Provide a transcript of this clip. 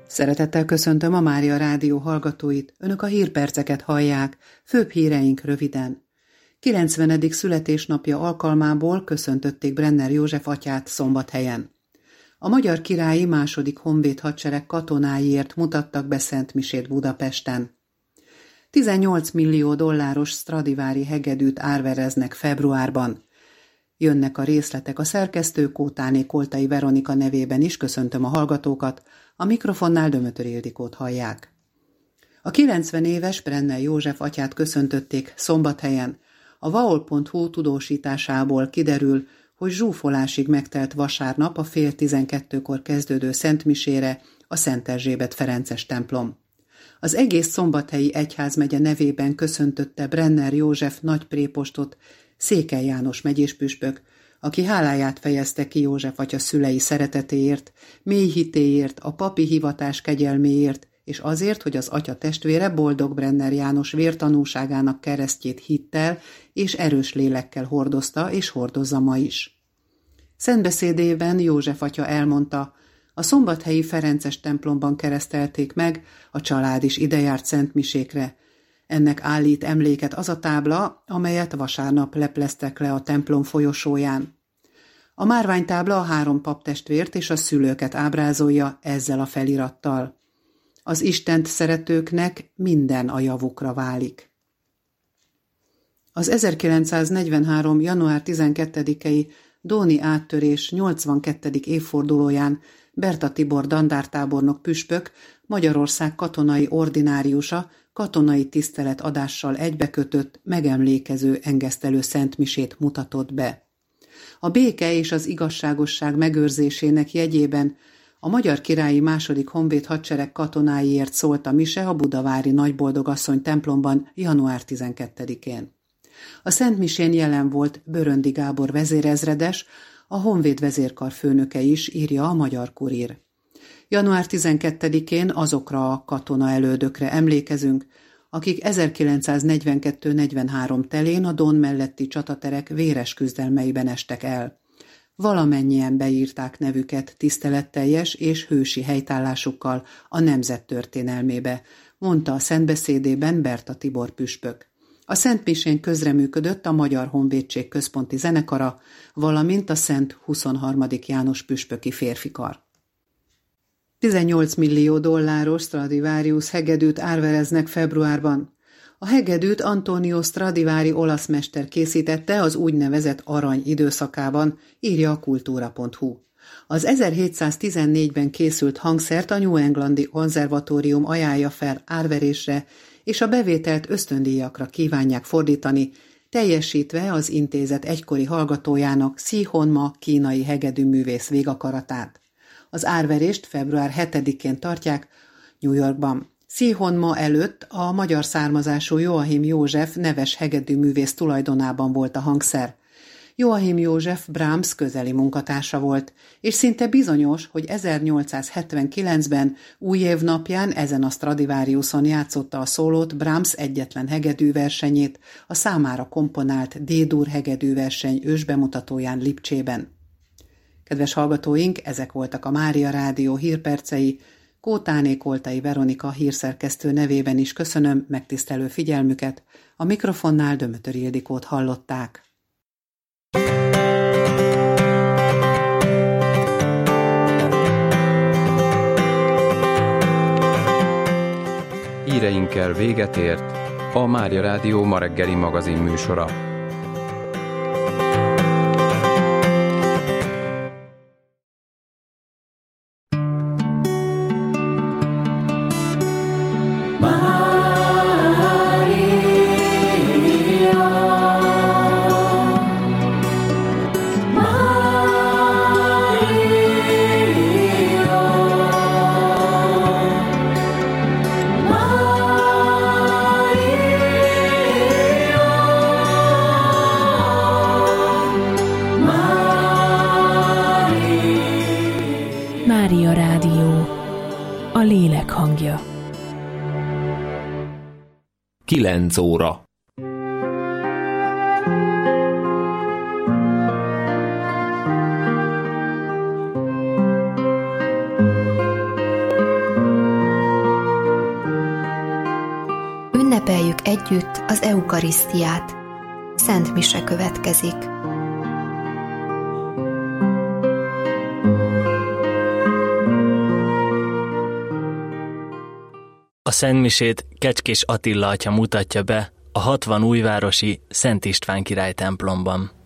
Szeretettel köszöntöm a Mária Rádió hallgatóit, önök a hírperceket hallják, főbb híreink röviden. 90. születésnapja alkalmából köszöntötték Brenner József atyát Szombathelyen. A Magyar Királyi II. Honvéd Hadsereg katonáiért mutattak be szentmisét Budapesten. 18 millió dolláros Stradivari hegedűt árvereznek februárban. Jönnek a részletek, a szerkesztő Kótáné Koltai Veronika nevében is köszöntöm a hallgatókat, a mikrofonnál Dömötör Ildikót hallják. A 90 éves Brenner József atyát köszöntötték Szombathelyen. A vaol.hu tudósításából kiderül, hogy zsúfolásig megtelt vasárnap a fél 12-kor kezdődő szentmisére a Szent Erzsébet Ferences templom. Az egész Szombathelyi egyházmegye nevében köszöntötte Brenner József nagyprépostot Székely János megyéspüspök, aki háláját fejezte ki József atya szülei szeretetéért, mély hitéért, a papi hivatás kegyelméért, és azért, hogy az atya testvére Boldog Brenner János vértanúságának keresztjét hittel és erős lélekkel hordozta és hordozza ma is. Szentbeszédében József atya elmondta, a szombathelyi Ferences templomban keresztelték meg, a család is idejárt szentmisékre. Ennek állít emléket az a tábla, amelyet vasárnap lepleztek le a templom folyosóján. A márványtábla a 3 paptestvért és a szülőket ábrázolja ezzel a felirattal. Az Istent szeretőknek minden a javukra válik. Az 1943. január 12-i dóni áttörés 82. évfordulóján Berta Tibor dandártábornok püspök, Magyarország katonai ordináriusa katonai tiszteletadással egybekötött, megemlékező engesztelő szentmisét mutatott be. A béke és az igazságosság megőrzésének jegyében a Magyar Királyi II. Honvéd Hadsereg katonáiért szólt a mise a budavári Nagyboldogasszony templomban január 12-én. A szentmisén jelen volt Böröndi Gábor vezérezredes, a Honvéd vezérkar főnöke is, írja a Magyar Kurír. Január 12-én azokra a katona elődökre emlékezünk, akik 1942-43 telén a Don melletti csataterek véres küzdelmeiben estek el. Valamennyien beírták nevüket tiszteletteljes és hősi helytállásukkal a nemzet történelmébe, mondta a szentbeszédében Berta Tibor püspök. A szentmisén közreműködött a Magyar Honvédség központi zenekara, valamint a Szent 23. János püspöki férfikar. 18 millió dolláros Stradivarius hegedűt árvereznek februárban. A hegedűt Antonio Stradivari olasz mester készítette az úgynevezett arany időszakában, írja a kultúra.hu. Az 1714-ben készült hangszert a New Englandi konzervatórium ajánlja fel árverésre, és a bevételt ösztöndíjakra kívánják fordítani, teljesítve az intézet egykori hallgatójának Szí Honma kínai hegedűművész végakaratát. Az árverést február 7-én tartják New Yorkban. Szí Honma előtt a magyar származású Joachim József neves hegedűművész tulajdonában volt a hangszer. Joachim József Brahms közeli munkatársa volt, és szinte bizonyos, hogy 1879-ben újév napján ezen a Stradivariuson játszotta a szólót Brahms egyetlen hegedűversenyét, a számára komponált D-dur hegedűverseny ősbemutatóján Lipcsében. Kedves hallgatóink, ezek voltak a Mária Rádió hírpercei. Kótáné Koltai Veronika hírszerkesztő nevében is köszönöm megtisztelő figyelmüket, a mikrofonnál Dömötör Ildikót hallották. Híreinkkel véget ért a Mária Rádió ma reggeli magazin műsora. Mária Rádió, a lélek hangja. 9 óra. Mária, ünnepeljük együtt az eukarisztiát. Szent mise következik. A szentmisét Kecskés Attila atya mutatja be a 60 újvárosi Szent István király templomban.